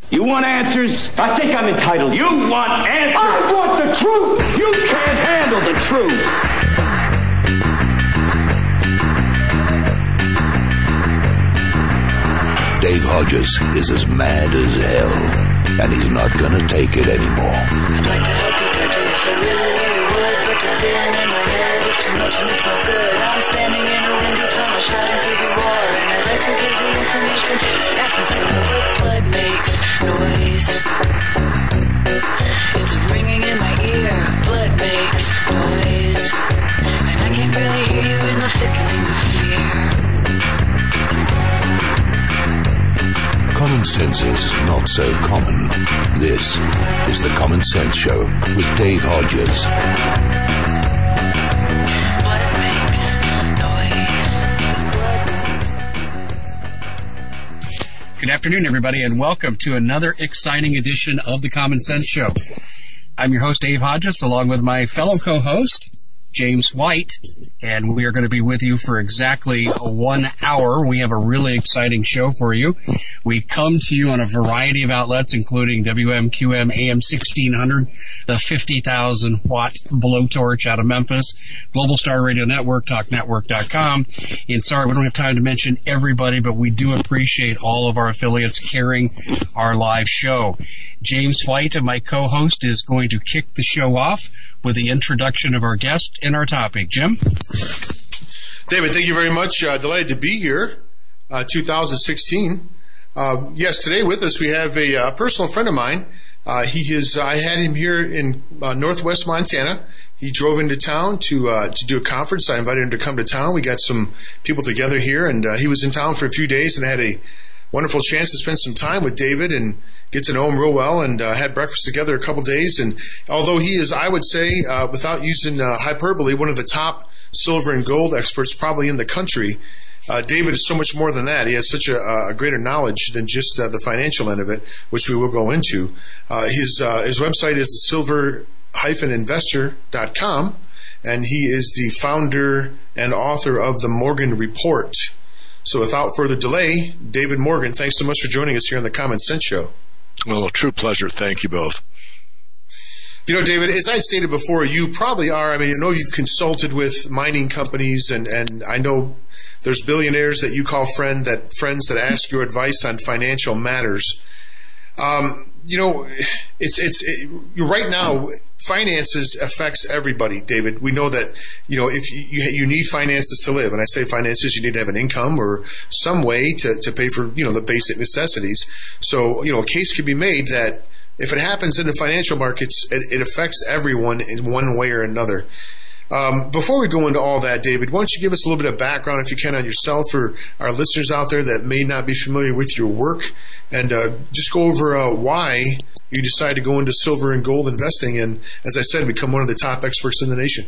You want answers? I think I'm entitled. You want answers? I want the truth! You can't handle the truth! Dave Hodges is as mad as hell, and he's not gonna take it anymore. I'd like to help you touch it, so really, really would, but the din in my head, it's too much and it's no good. I'm standing in a window tunnel shouting through the roar, and I'd like to give the information, asking for more blood makes noise. It's ringing in my ear, blood makes noise, and I can't really hear you in the thickening of fear. Common sense is not so common. This is the Common Sense Show with Dave Hodges. Good afternoon, everybody, and welcome to another exciting edition of the Common Sense Show. I'm your host, Dave Hodges, along with my fellow co-host, James White, and we are going to be with you for exactly 1 hour. We have a really exciting show for you. We come to you on a variety of outlets, including WMQM AM 1600, the 50,000-watt blowtorch out of Memphis, Global Star Radio Network, TalkNetwork.com. And sorry, we don't have time to mention everybody, but we do appreciate all of our affiliates carrying our live show. James White, my co-host, is going to kick the show off with the introduction of our guest and our topic. Jim? David, thank you very mumuch. Delighted to be here, 2016. Yes, today with us we have a personal friend of mine. I had him here in northwest Montana. He drove into town to do a conference. I invited him to come to town. We got some people together here, and he was in town for a few days and had a wonderful chance to spend some time with David and get to know him real well, and had breakfast together a couple days. And although he is, I would say, without using hyperbole, one of the top silver and gold experts probably in the country, David is so much more than that. He has such a greater knowledge than just the financial end of it, which we will go into. His website is silver-investor.com, and he is the founder and author of the Morgan Report. So without further delay, David Morgan, thanks so much for joining us here on the Common Sense Show. Well, a true pleasure. Thank you both. You know, David, as I stated before, you probably are. I mean, I know you've consulted with mining companies, and I know there's billionaires that you call friends that ask your advice on financial matters. You know, right now, finances affects everybody, David. We know that, you know, if you need finances to live, and I say finances, you need to have an income or some way to pay for, you know, the basic necessities. So, you know, a case could be made that if it happens in the financial markets, it affects everyone in one way or another. Before we go into all that, David, why don't you give us a little bit of background, if you can, on yourself for our listeners out there that may not be familiar with your work, and just go over why you decided to go into silver and gold investing and, as I said, become one of the top experts in the nation.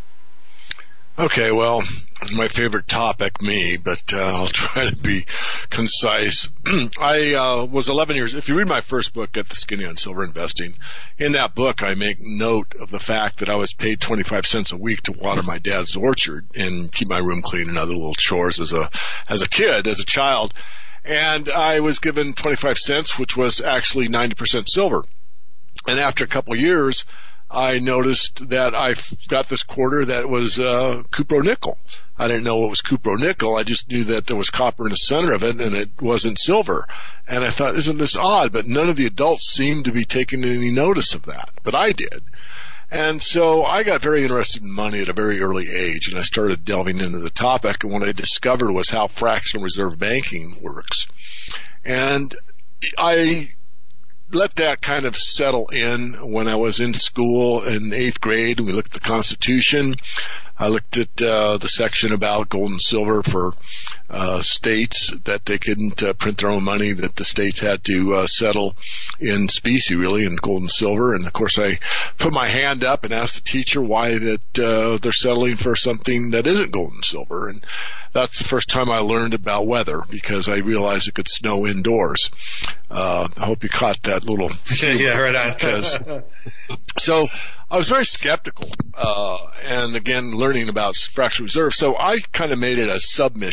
Okay, well, my favorite topic, but I'll try to be concise. I was 11 years. If you read my first book, Get the Skinny on Silver Investing, in that book I make note of the fact that I was paid 25 cents a week to water my dad's orchard and keep my room clean and other little chores as a child. And I was given 25 cents, which was actually 90% silver. And after a couple of years, I noticed that I got this quarter that was cupro nickel. I didn't know it was cupro nickel. I just knew that there was copper in the center of it, and it wasn't silver. And I thought, isn't this odd? But none of the adults seemed to be taking any notice of that. But I did. And so I got very interested in money at a very early age, and I started delving into the topic. And what I discovered was how fractional reserve banking works. And I let that kind of settle in when I was in school in 8th grade. We looked at the Constitution. I looked at the section about gold and silver for states, that they couldn't print their own money, that the states had to settle in specie, really, in gold and silver. And, of course, I put my hand up and asked the teacher why that they're settling for something that isn't gold and silver. And that's the first time I learned about weather, because I realized it could snow indoors. I hope you caught that little yeah, right on. So I was very skeptical, and again, learning about fractional reserve. So I kind of made it a submission. I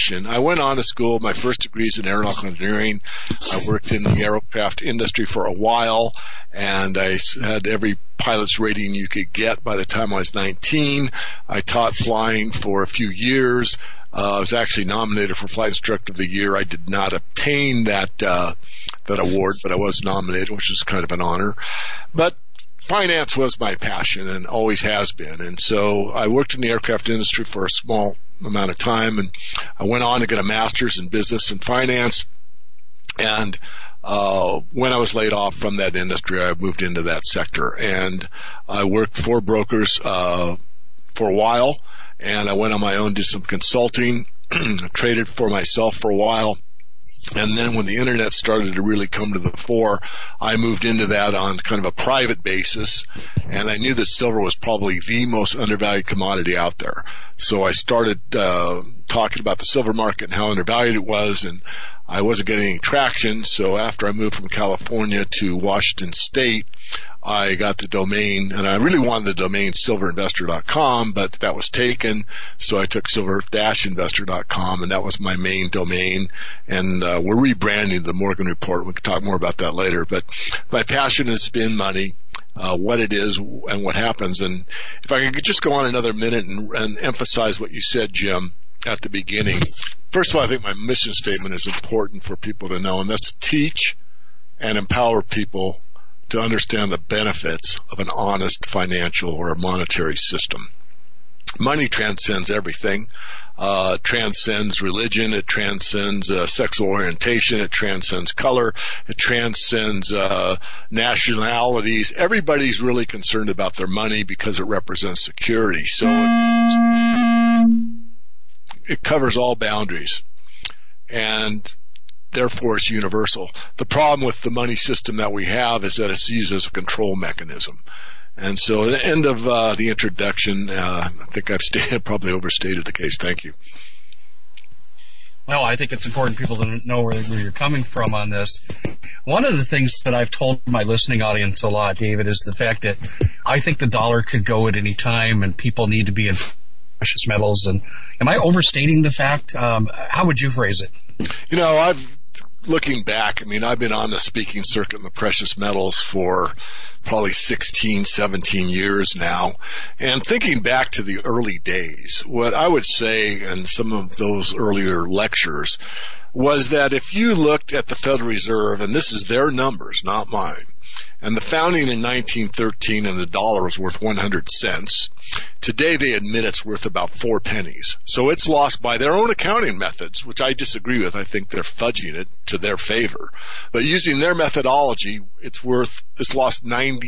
went on to school. My first degree is in aeronautical engineering. I worked in the aircraft industry for a while, and I had every pilot's rating you could get by the time I was 19. I taught flying for a few years. I was actually nominated for Flight Instructor of the Year. I did not obtain that award, but I was nominated, which is kind of an honor. But finance was my passion and always has been. And so I worked in the aircraft industry for a small amount of time, and I went on to get a master's in business and finance. And when I was laid off from that industry, I moved into that sector. And I worked for brokers for a while, and I went on my own, did some consulting, traded for myself for a while. And then when the internet started to really come to the fore, I moved into that on kind of a private basis, and I knew that silver was probably the most undervalued commodity out there. So I started talking about the silver market and how undervalued it was, and I wasn't getting any traction. So after I moved from California to Washington State, I got the domain, and I really wanted the domain silverinvestor.com, but that was taken. So I took silver-investor.com, and that was my main domain. And we're rebranding the Morgan Report. We can talk more about that later. But my passion has been money, what it is and what happens. And if I could just go on another minute and emphasize what you said, Jim, at the beginning. First of all, I think my mission statement is important for people to know, and that's to teach and empower people to understand the benefits of an honest financial or a monetary system. Money transcends everything. It transcends religion. It transcends sexual orientation. It transcends color. It transcends nationalities. Everybody's really concerned about their money because it represents security. So it covers all boundaries, and therefore it's universal. The problem with the money system that we have is that it's used as a control mechanism. And so at the end of the introduction, I think I've probably overstated the case. Thank you. Well, I think it's important people to know where you're coming from on this. One of the things that I've told my listening audience a lot, David, is the fact that I think the dollar could go at any time, and people need to be in precious metals. And am I overstating the fact? How would you phrase it? You know, looking back, I mean, I've been on the speaking circuit in the precious metals for probably 16, 17 years now. And thinking back to the early days, what I would say in some of those earlier lectures was that if you looked at the Federal Reserve, and this is their numbers, not mine, and the founding in 1913 and the dollar was worth 100 cents. Today they admit it's worth about 4 pennies. So it's lost by their own accounting methods, which I disagree with. I think they're fudging it to their favor. But using their methodology, it's lost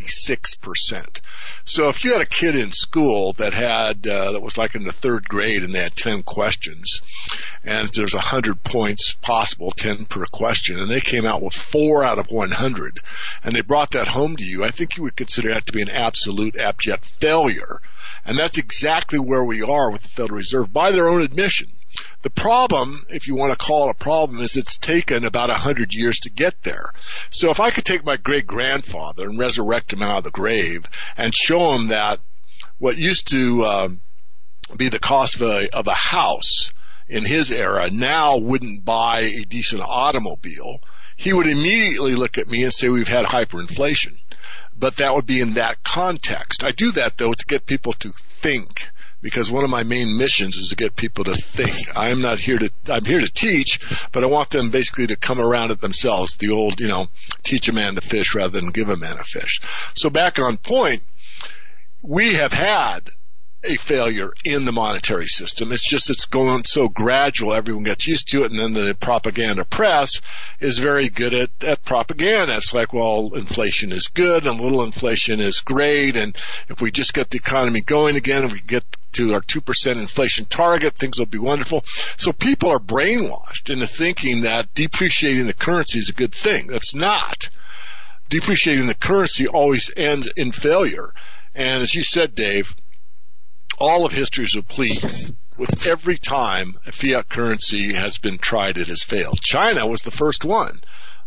96%. So if you had a kid in school that was like in the 3rd grade and they had 10 questions, and there's 100 points possible, 10 per question, and they came out with 4 out of 100, and they brought that home to you, I think you would consider that to be an absolute abject failure. And that's exactly where we are with the Federal Reserve by their own admission. The problem, if you want to call it a problem, is it's taken about 100 years to get there. So if I could take my great-grandfather and resurrect him out of the grave and show him that what used to be the cost of a house in his era now wouldn't buy a decent automobile, he would immediately look at me and say we've had hyperinflation. But that would be in that context. I do that, though, to get people to think, because one of my main missions is to get people to think. I'm here to teach, but I want them basically to come around it themselves. The old, teach a man to fish rather than give a man a fish. So back on point, we have had a failure in the monetary system. It's just it's going so gradual, everyone gets used to it, and then the propaganda press is very good at propaganda. It's like, well, inflation is good and little inflation is great, and if we just get the economy going again and we get to our 2% inflation target, things will be wonderful. So people are brainwashed into thinking that depreciating the currency is a good thing. That's not. Depreciating the currency always ends in failure. And as you said, Dave, all of history is replete with every time a fiat currency has been tried, it has failed. China was the first one.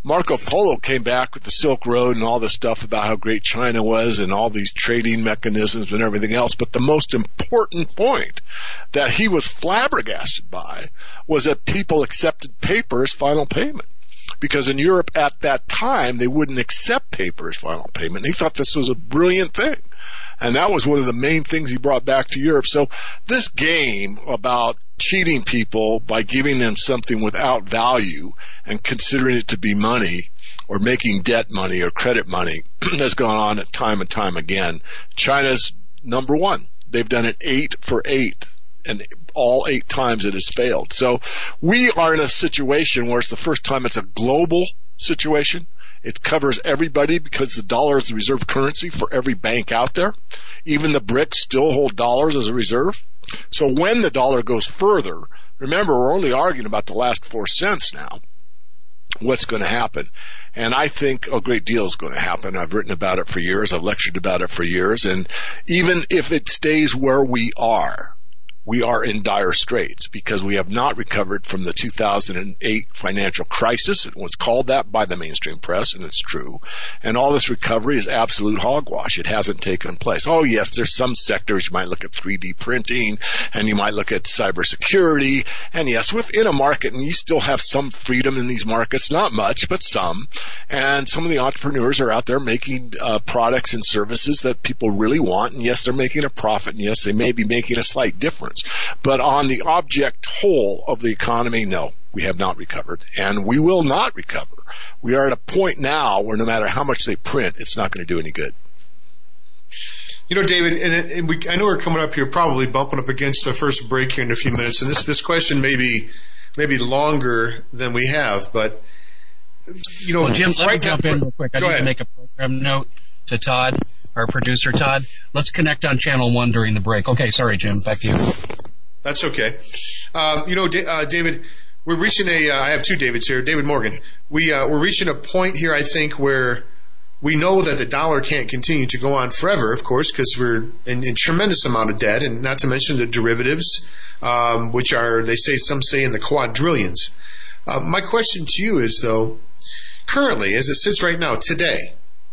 Marco Polo came back with the Silk Road and all this stuff about how great China was and all these trading mechanisms and everything else. But the most important point that he was flabbergasted by was that people accepted paper as final payment. Because in Europe at that time, they wouldn't accept paper as final payment. He thought this was a brilliant thing. And that was one of the main things he brought back to Europe. So this game about cheating people by giving them something without value and considering it to be money or making debt money or credit money has gone on time and time again. China's number one. They've done it 8 for 8. And all 8 times it has failed. So we are in a situation where it's the first time it's a global situation. It covers everybody because the dollar is the reserve currency for every bank out there. Even the BRICS still hold dollars as a reserve. So when the dollar goes further, remember we're only arguing about the last 4 cents now, what's going to happen. And I think a great deal is going to happen. I've written about it for years. I've lectured about it for years. And even if it stays where we are in dire straits because we have not recovered from the 2008 financial crisis. It was called that by the mainstream press, and it's true. And all this recovery is absolute hogwash. It hasn't taken place. Oh, yes, there's some sectors. You might look at 3D printing, and you might look at cybersecurity. And, yes, within a market, and you still have some freedom in these markets, not much, but some. And some of the entrepreneurs are out there making products and services that people really want. And, yes, they're making a profit. And, yes, they may be making a slight difference. But on the object whole of the economy, no, we have not recovered, and we will not recover. We are at a point now where no matter how much they print, it's not going to do any good. You know, David, and I know we're coming up here, probably bumping up against the first break here in a few minutes, and this question may be longer than we have, but you know, well, Jim, let me jump in real quick. I need to make a program note to Todd, our producer, Todd. Let's connect on channel 1 during the break. Okay, sorry, Jim. Back to you. That's okay. You know, David, we're reaching I have 2 Davids here. David Morgan. We're reaching a point here, I think, where we know that the dollar can't continue to go on forever, of course, because we're in tremendous amount of debt, and not to mention the derivatives, which are, some say in the quadrillions. My question to you is, though, currently, as it sits right now, today,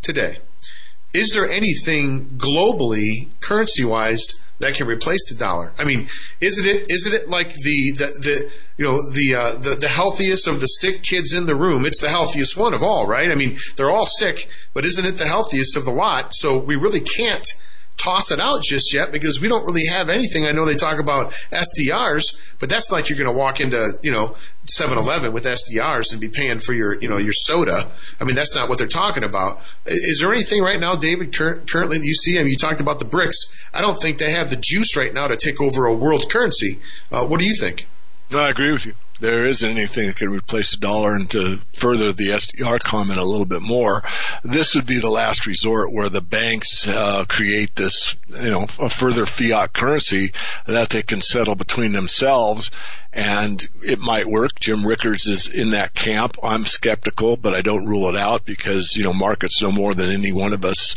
is there anything globally, currency-wise, that can replace the dollar? I mean, isn't it like the healthiest of the sick kids in the room? It's the healthiest one of all, right? I mean, they're all sick, but isn't it the healthiest of the lot? So we really can't toss it out just yet because we don't really have anything. I know they talk about SDRs, but that's like you're going to walk into, 7-Eleven with SDRs and be paying for your soda. I mean, that's not what they're talking about. Is there anything right now, David, currently that you see? I mean, you talked about the BRICS. I don't think they have the juice right now to take over a world currency. What do you think? No, I agree with you. There isn't anything that can replace the dollar. And to further the SDR comment a little bit more, this would be the last resort where the banks create this, a further fiat currency that they can settle between themselves. And it might work. Jim Rickards is in that camp. I'm skeptical, but I don't rule it out because, markets know more than any one of us.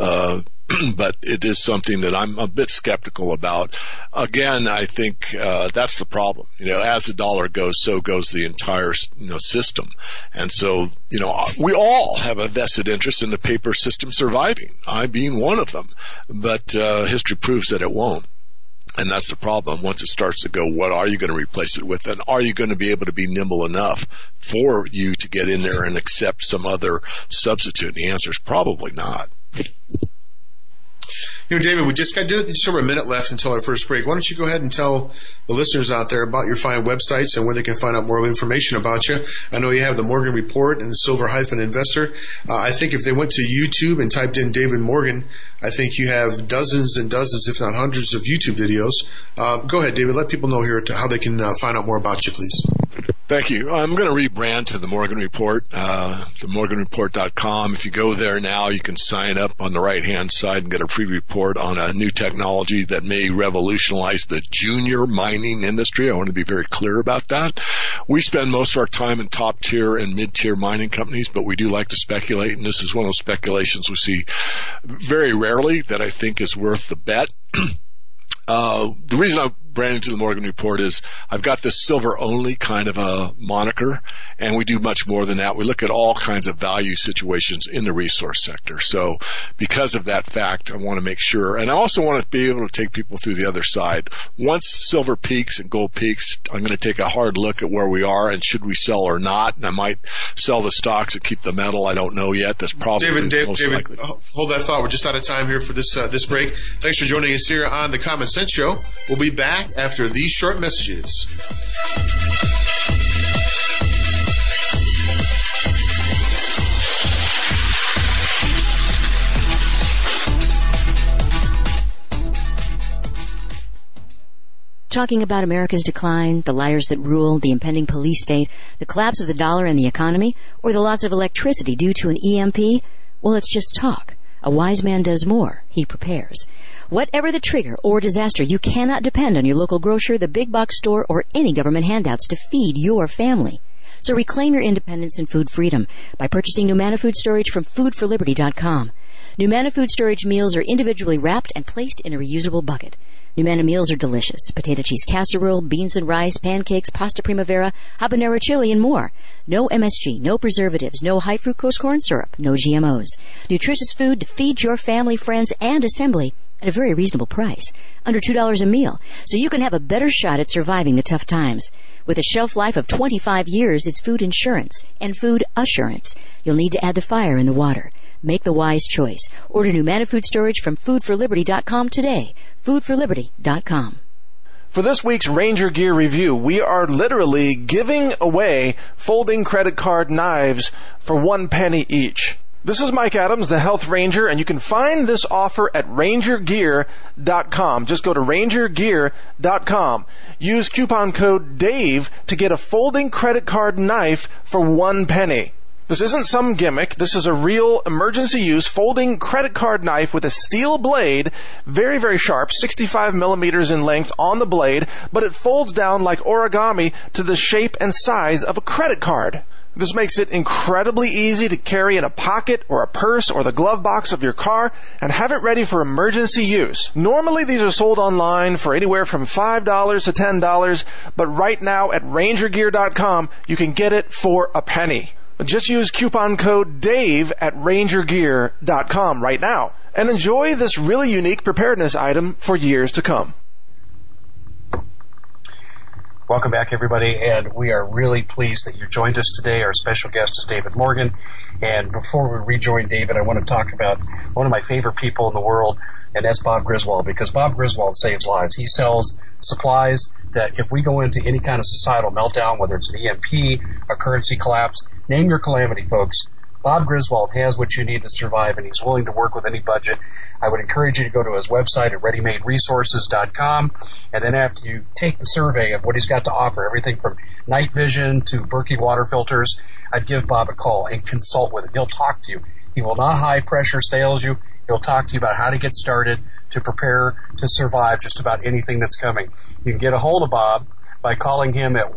But it is something that I'm a bit skeptical about. Again, I think that's the problem. As the dollar goes, so goes the entire system. And so, we all have a vested interest in the paper system surviving. I being one of them. But history proves that it won't. And that's the problem. Once it starts to go, what are you going to replace it with? And are you going to be able to be nimble enough for you to get in there and accept some other substitute? And the answer is probably not. David, we just got just over a minute left until our first break. Why don't you go ahead and tell the listeners out there about your fine websites and where they can find out more information about you. I know you have the Morgan Report and the Silver-Investor. I think if they went to YouTube and typed in David Morgan, I think you have dozens and dozens, if not hundreds, of YouTube videos. Go ahead, David. Let people know here how they can find out more about you, please. Thank you. I'm going to rebrand to the Morgan Report, themorganreport.com. If you go there now, you can sign up on the right-hand side and get a free report on a new technology that may revolutionize the junior mining industry. I want to be very clear about that. We spend most of our time in top-tier and mid-tier mining companies, but we do like to speculate, and this is one of those speculations we see very rarely that I think is worth the bet. The reason branding to the Morgan Report is I've got this silver only kind of a moniker, and we do much more than that. We look at all kinds of value situations in the resource sector. So because of that fact, I want to make sure, and I also want to be able to take people through the other side. Once silver peaks and gold peaks, I'm going to take a hard look at where we are and should we sell or not. And I might sell the stocks and keep the metal. I don't know yet. That's probably David, likely. Hold that thought. We're just out of time here for this break. Thanks for joining us here on the Common Sense Show. We'll be back after these short messages. Talking about America's decline, the liars that rule, the impending police state, the collapse of the dollar and the economy, or the loss of electricity due to an EMP? Well, it's just talk. A wise man does more. He prepares. Whatever the trigger or disaster, you cannot depend on your local grocer, the big box store, or any government handouts to feed your family. So reclaim your independence and food freedom by purchasing Numanna Food Storage from foodforliberty.com. Numanna Food Storage meals are individually wrapped and placed in a reusable bucket. Numanna meals are delicious. Potato cheese casserole, beans and rice, pancakes, pasta primavera, habanero chili, and more. No MSG, no preservatives, no high fructose corn syrup, no GMOs. Nutritious food to feed your family, friends, and assembly at a very reasonable price, under $2 a meal, so you can have a better shot at surviving the tough times. With a shelf life of 25 years, it's food insurance and food assurance. You'll need to add the fire in the water. Make the wise choice. Order Numanna Food Storage from foodforliberty.com today. foodforliberty.com. For this week's Ranger Gear review, we are literally giving away folding credit card knives for 1 penny each. This is Mike Adams, the Health Ranger, and you can find this offer at rangergear.com. Just go to rangergear.com. Use coupon code DAVE to get a folding credit card knife for 1 penny. This isn't some gimmick. This is a real emergency use folding credit card knife with a steel blade, very, very sharp, 65 millimeters in length on the blade, but it folds down like origami to the shape and size of a credit card. This makes it incredibly easy to carry in a pocket or a purse or the glove box of your car and have it ready for emergency use. Normally these are sold online for anywhere from $5 to $10, but right now at rangergear.com you can get it for a penny. Just use coupon code DAVE at rangergear.com right now and enjoy this really unique preparedness item for years to come. Welcome back, everybody, and we are really pleased that you joined us today. Our special guest is David Morgan, and before we rejoin David, I want to talk about one of my favorite people in the world, and that's Bob Griswold, because Bob Griswold saves lives. He sells supplies that if we go into any kind of societal meltdown, whether it's an EMP, a currency collapse, name your calamity, folks, Bob Griswold has what you need to survive, and he's willing to work with any budget. I would encourage you to go to his website at readymaderesources.com, and then after you take the survey of what he's got to offer, everything from night vision to Berkey water filters, I'd give Bob a call and consult with him. He'll talk to you. He will not high-pressure sales you. He'll talk to you about how to get started to prepare to survive just about anything that's coming. You can get a hold of Bob by calling him at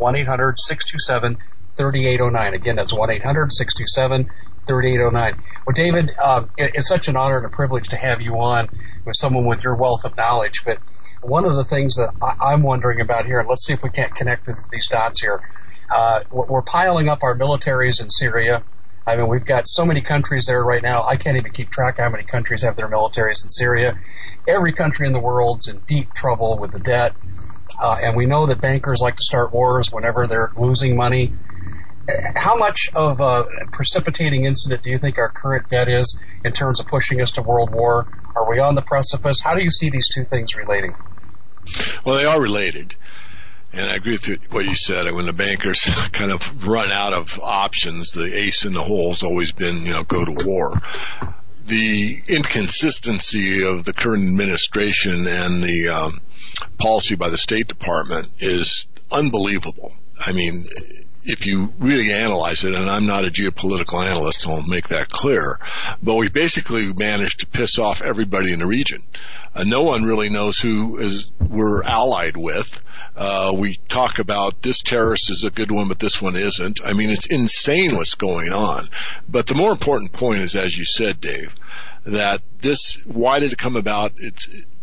1-800-627-3809. Again, that's 1-800-627-3809. Well, David, it's such an honor and a privilege to have you on with someone with your wealth of knowledge. But one of the things that I'm wondering about here, and let's see if we can't connect these dots here. We're piling up our militaries in Syria. I mean, we've got so many countries there right now. I can't even keep track of how many countries have their militaries in Syria. Every country in the world's in deep trouble with the debt. And we know that bankers like to start wars whenever they're losing money. How much of a precipitating incident do you think our current debt is in terms of pushing us to world war? Are we on the precipice? How do you see these two things relating? Well, they are related. And I agree with what you said. When the bankers kind of run out of options, the ace in the hole has always been, go to war. The inconsistency of the current administration and the policy by the State Department is unbelievable. I mean, if you really analyze it, and I'm not a geopolitical analyst, so I'll make that clear, but we basically managed to piss off everybody in the region. No one really knows who we're allied with. We talk about this terrorist is a good one, but this one isn't. I mean, it's insane what's going on. But the more important point is, as you said, Dave, that why did it come about?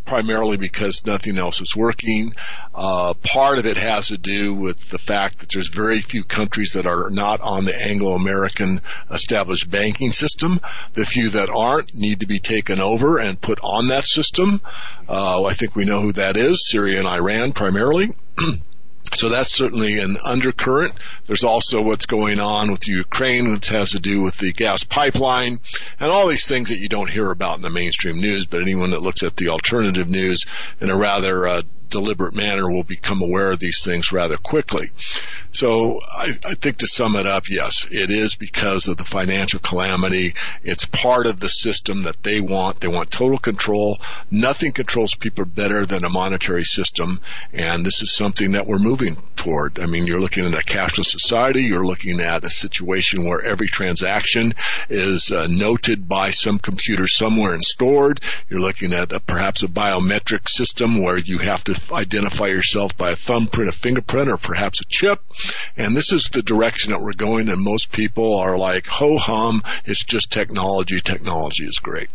primarily because nothing else is working. Part of it has to do with the fact that there's very few countries that are not on the Anglo-American established banking system. The few that aren't need to be taken over and put on that system. I think we know who that is, Syria and Iran primarily. So that's certainly an undercurrent. There's also what's going on with Ukraine, which has to do with the gas pipeline and all these things that you don't hear about in the mainstream news, but anyone that looks at the alternative news in a rather deliberate manner will become aware of these things rather quickly. So I think to sum it up, yes, it is because of the financial calamity. It's part of the system that they want. They want total control. Nothing controls people better than a monetary system, and this is something that we're moving toward. I mean, you're looking at a cashless society. You're looking at a situation where every transaction is noted by some computer somewhere and stored. You're looking at perhaps a biometric system where you have to identify yourself by a thumbprint, a fingerprint, or perhaps a chip. And this is the direction that we're going, and most people are like, ho-hum, it's just technology. Technology is great.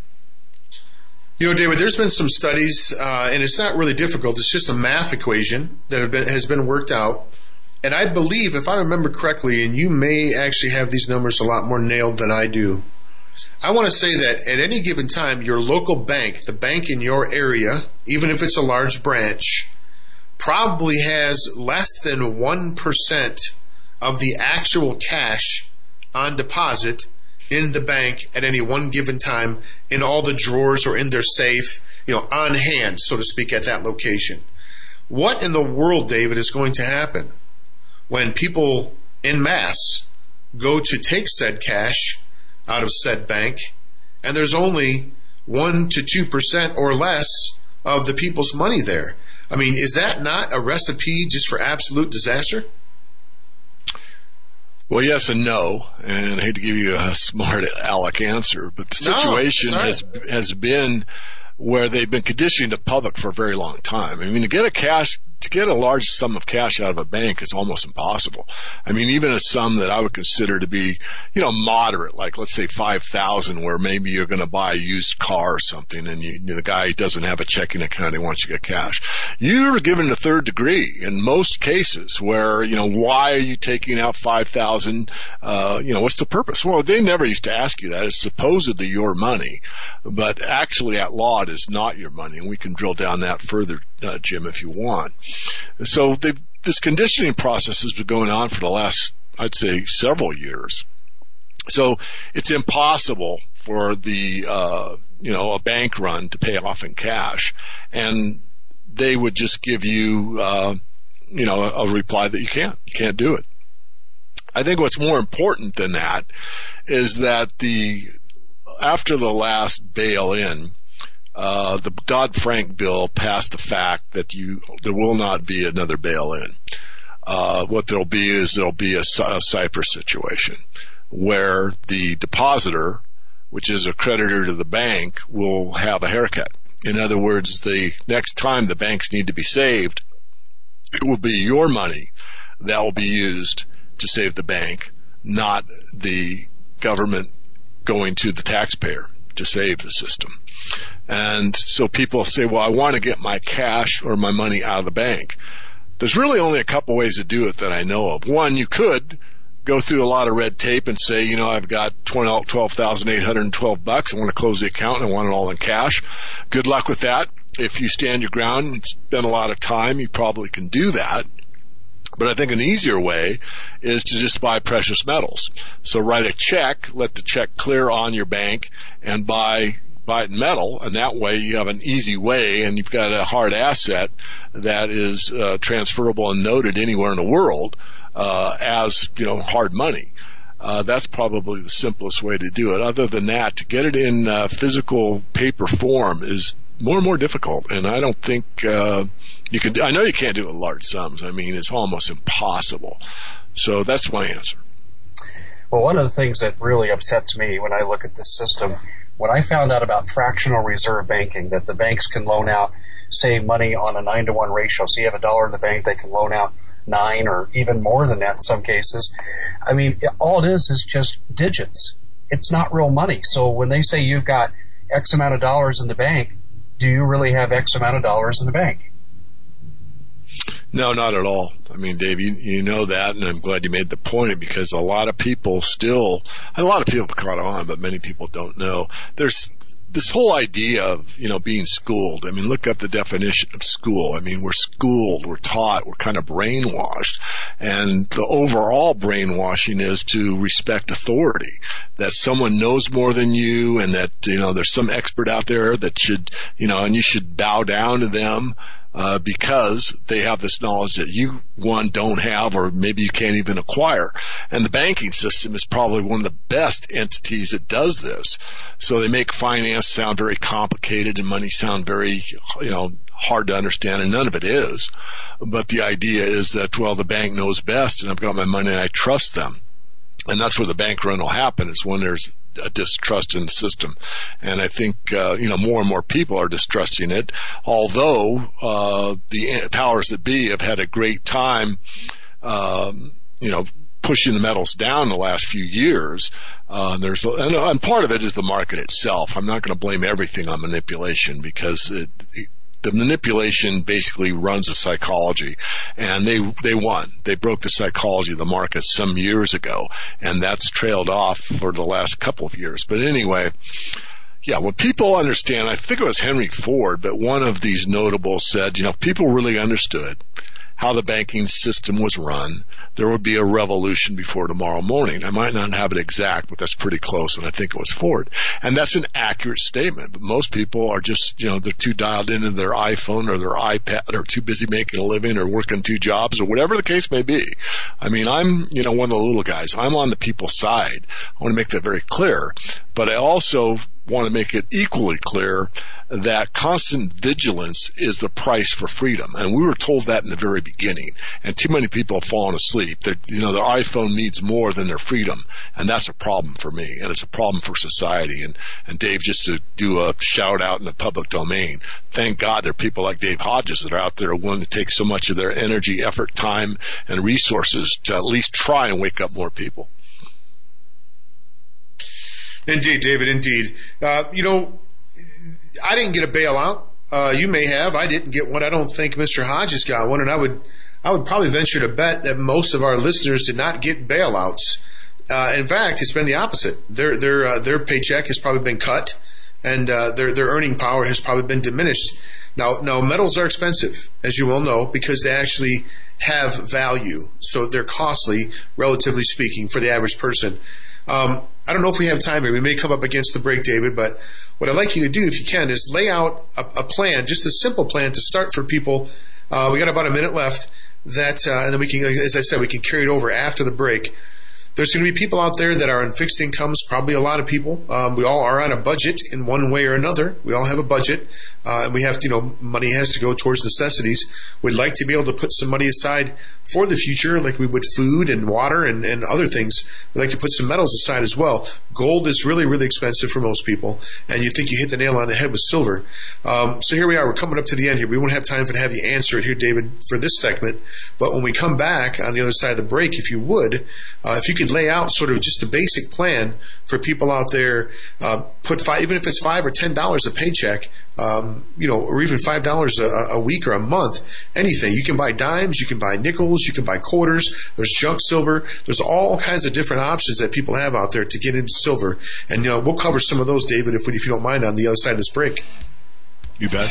You know, David, there's been some studies, and it's not really difficult. It's just a math equation that has been worked out. And I believe, if I remember correctly, and you may actually have these numbers a lot more nailed than I do, I want to say that at any given time, your local bank, the bank in your area, even if it's a large branch, probably has less than 1% of the actual cash on deposit in the bank at any one given time in all the drawers or in their safe, on hand, so to speak, at that location. What in the world, David, is going to happen when people en masse go to take said cash out of said bank and there's only 1 to 2% or less of the people's money there? I mean, is that not a recipe just for absolute disaster? Well, yes and no, and I hate to give you a smart aleck answer, but the situation has been where they've been conditioning the public for a very long time. I mean, to get a large sum of cash out of a bank is almost impossible. I mean, even a sum that I would consider to be, moderate, like let's say $5,000, where maybe you're going to buy a used car or something, and the guy doesn't have a checking account, he wants you to get cash. You're given the third degree in most cases where, why are you taking out $5,000? What's the purpose? Well, they never used to ask you that. It's supposedly your money, but actually at law it is not your money, and we can drill down that further, Jim, if you want. So this conditioning process has been going on for the last, I'd say, several years. So it's impossible for a bank run to pay off in cash, and they would just give you, a reply that you can't do it. I think what's more important than that is that after the last bail-in, the Dodd-Frank bill passed the fact that there will not be another bail-in. What there'll be a Cyprus situation where the depositor, which is a creditor to the bank, will have a haircut. In other words, the next time the banks need to be saved, it will be your money that will be used to save the bank, not the government going to the taxpayer to save the system. And so people say, well, I want to get my cash or my money out of the bank. There's really only a couple ways to do it that I know of. One, you could go through a lot of red tape and say, I've got $12,812. I want to close the account and I want it all in cash. Good luck with that. If you stand your ground and spend a lot of time, you probably can do that. But I think an easier way is to just buy precious metals. So write a check, let the check clear on your bank, and buy it in metal, and that way you have an easy way, and you've got a hard asset that is transferable and noted anywhere in the world as hard money. That's probably the simplest way to do it. Other than that, to get it in physical paper form is more and more difficult, and I don't think you can. I know you can't do it in large sums. I mean, it's almost impossible. So that's my answer. Well, one of the things that really upsets me when I look at this system, when I found out about fractional reserve banking, that the banks can loan out, say, money on a 9-to-1 ratio. So you have $1 in the bank, they can loan out 9 or even more than that in some cases. I mean, all it is just digits. It's not real money. So when they say you've got X amount of dollars in the bank, do you really have X amount of dollars in the bank? No, not at all. I mean, Dave, you know that, and I'm glad you made the point, because a lot of people caught on, but many people don't know. There's this whole idea of, being schooled. I mean, look up the definition of school. I mean, we're schooled, we're taught, we're kind of brainwashed. And the overall brainwashing is to respect authority, that someone knows more than you, and that, there's some expert out there that should, and you should bow down to them. Because they have this knowledge that you, don't have, or maybe you can't even acquire. And the banking system is probably one of the best entities that does this. So they make finance sound very complicated and money sound very, hard to understand, and none of it is. But the idea is that, the bank knows best, and I've got my money and I trust them. And that's where the bank run will happen, is when there's a distrust in the system. And I think, more and more people are distrusting it, although, the powers that be have had a great time, pushing the metals down the last few years. And part of it is the market itself. I'm not going to blame everything on manipulation, because the manipulation basically runs the psychology, and they won. They broke the psychology of the market some years ago, and that's trailed off for the last couple of years. But anyway, when people understand, I think it was Henry Ford, but one of these notables said, if people really understood how the banking system was run, there would be a revolution before tomorrow morning. I might not have it exact, but that's pretty close, and I think it was Ford. And that's an accurate statement, but most people are just, they're too dialed into their iPhone or their iPad, or too busy making a living or working 2 jobs, or whatever the case may be. I mean, I'm, one of the little guys. I'm on the people's side. I want to make that very clear, but I also want to make it equally clear that constant vigilance is the price for freedom. And we were told that in the very beginning. And too many people have fallen asleep. Their iPhone needs more than their freedom. And that's a problem for me. And it's a problem for society. And Dave, just to do a shout out in the public domain, thank God there are people like Dave Hodges that are out there willing to take so much of their energy, effort, time, and resources to at least try and wake up more people. Indeed, David, indeed. I didn't get a bailout. You may have. I didn't get one. I don't think Mr. Hodges got one, and I would probably venture to bet that most of our listeners did not get bailouts. In fact, it's been the opposite. Their paycheck has probably been cut, and their earning power has probably been diminished. Now metals are expensive, as you well know, because they actually have value. So they're costly, relatively speaking, for the average person. I don't know if we have time here. We may come up against the break, David, but what I'd like you to do, if you can, is lay out a plan, just a simple plan to start for people. We got about a minute left, and then we can, as I said, we can carry it over after the break. There's going to be people out there that are on fixed incomes, probably a lot of people. We all are on a budget in one way or another. We all have a budget. And we have to, money has to go towards necessities. We'd like to be able to put some money aside for the future, like we would food and water and other things. We'd like to put some metals aside as well. Gold is really, really expensive for most people. And you think you hit the nail on the head with silver. So here we are. We're coming up to the end here. We won't have time to have you answer it here, David, for this segment. But when we come back on the other side of the break, if you would, if you could lay out sort of just a basic plan for people out there, even if it's $5 or $10 a paycheck, or even $5 a week or a month, anything. You can buy dimes, you can buy nickels, you can buy quarters, there's junk silver, there's all kinds of different options that people have out there to get into silver. And, we'll cover some of those, David, if you don't mind, on the other side of this break. You bet.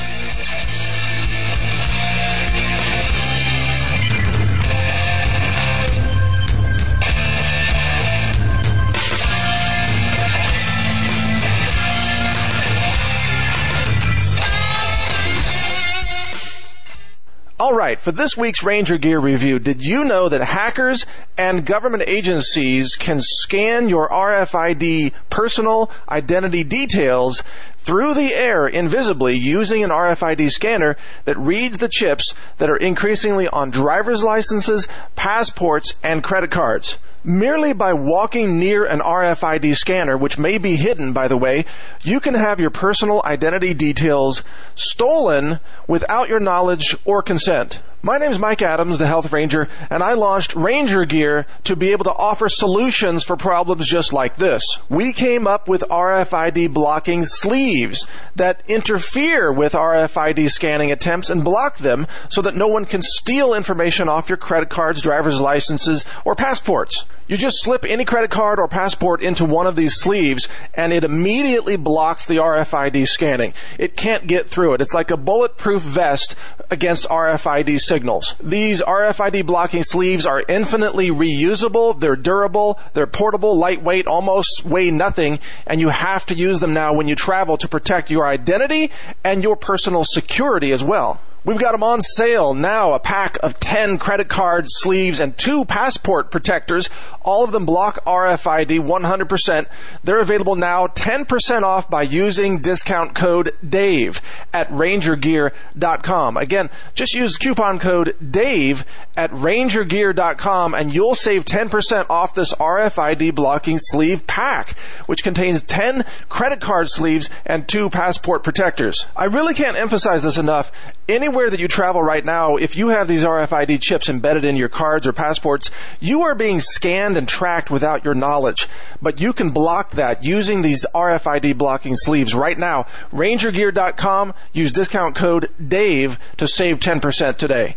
All right, for this week's Ranger Gear review, did you know that hackers and government agencies can scan your RFID personal identity details through the air invisibly using an RFID scanner that reads the chips that are increasingly on driver's licenses, passports, and credit cards? Merely by walking near an RFID scanner, which may be hidden, by the way, you can have your personal identity details stolen without your knowledge or consent. My name is Mike Adams, the Health Ranger, and I launched Ranger Gear to be able to offer solutions for problems just like this. We came up with RFID blocking sleeves that interfere with RFID scanning attempts and block them so that no one can steal information off your credit cards, driver's licenses, or passports. You just slip any credit card or passport into one of these sleeves and it immediately blocks the RFID scanning. It can't get through it. It's like a bulletproof vest against RFID signals. These RFID blocking sleeves are infinitely reusable, they're durable, they're portable, lightweight, almost weigh nothing, and you have to use them now when you travel to protect your identity and your personal security as well. We've got them on sale now, a pack of 10 credit card sleeves and 2 passport protectors. All of them block RFID 100%. They're available now 10% off by using discount code DAVE at rangergear.com. Again, just use coupon code DAVE at rangergear.com and you'll save 10% off this RFID blocking sleeve pack, which contains 10 credit card sleeves and 2 passport protectors. I really can't emphasize this enough. Anywhere that you travel right now, if you have these RFID chips embedded in your cards or passports, you are being scanned and tracked without your knowledge. But you can block that using these RFID blocking sleeves right now. RangerGear.com, use discount code DAVE to save 10% today.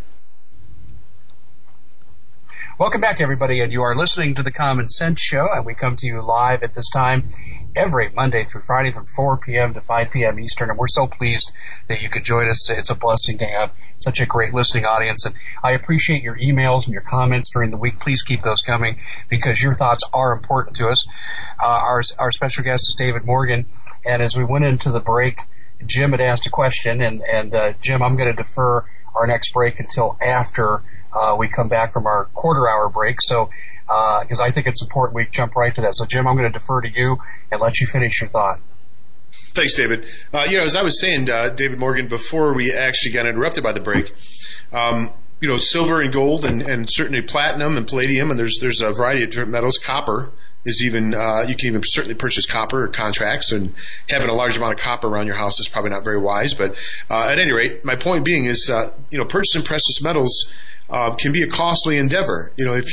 Welcome back, everybody, and you are listening to the Common Sense Show, and we come to you live at this time every Monday through Friday from 4 p.m. to 5 p.m. Eastern, and we're so pleased that you could join us. It's a blessing to have such a great listening audience, and I appreciate your emails and your comments during the week. Please keep those coming because your thoughts are important to us. Our special guest is David Morgan, and as we went into the break, Jim had asked a question, and Jim, I'm going to defer our next break until after we come back from our quarter-hour break, so because I think it's important we jump right to that. So, Jim, I'm going to defer to you and let you finish your thought. Thanks, David. As I was saying, David Morgan, before we actually got interrupted by the break, silver and gold and certainly platinum and palladium, and there's a variety of different metals. Copper is even, you can even certainly purchase copper contracts, and having a large amount of copper around your house is probably not very wise. But at any rate, my point being is, purchasing precious metals can be a costly endeavor.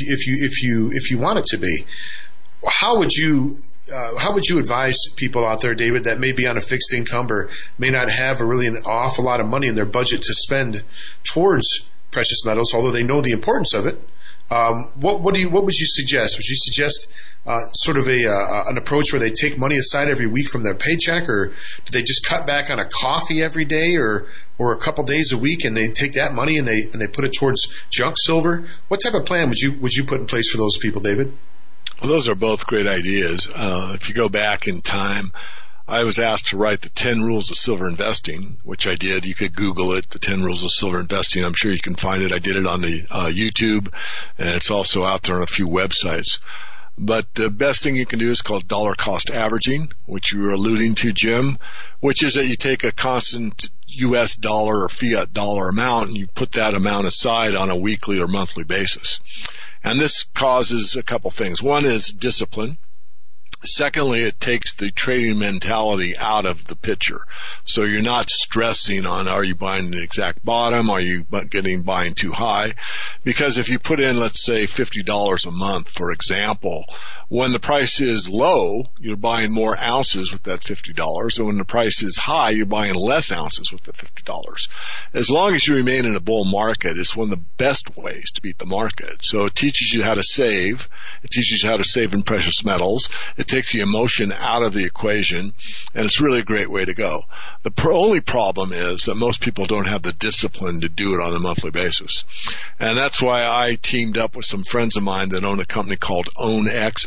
If you want it to be, how would you advise people out there, David, that may be on a fixed income or may not have an awful lot of money in their budget to spend towards precious metals, although they know the importance of it? What would you suggest? Would you suggest sort of an approach where they take money aside every week from their paycheck, or do they just cut back on a coffee every day, or a couple days a week, and they take that money and they put it towards junk silver? What type of plan would you put in place for those people, David? Well, those are both great ideas. If you go back in time, I was asked to write the 10 Rules of Silver Investing, which I did. You could Google it, the 10 Rules of Silver Investing. I'm sure you can find it. I did it on the YouTube, and it's also out there on a few websites. But the best thing you can do is called dollar cost averaging, which you were alluding to, Jim, which is that you take a constant U.S. dollar or fiat dollar amount and you put that amount aside on a weekly or monthly basis. And this causes a couple things. One is discipline. Secondly, it takes the trading mentality out of the picture. So you're not stressing on, are you buying the exact bottom? Are you buying too high? Because if you put in, let's say, $50 a month, for example, when the price is low, you're buying more ounces with that $50. And when the price is high, you're buying less ounces with the $50. As long as you remain in a bull market, it's one of the best ways to beat the market. So it teaches you how to save. It teaches you how to save in precious metals. It takes the emotion out of the equation, and it's really a great way to go. The only problem is that most people don't have the discipline to do it on a monthly basis. And that's why I teamed up with some friends of mine that own a company called OwnX,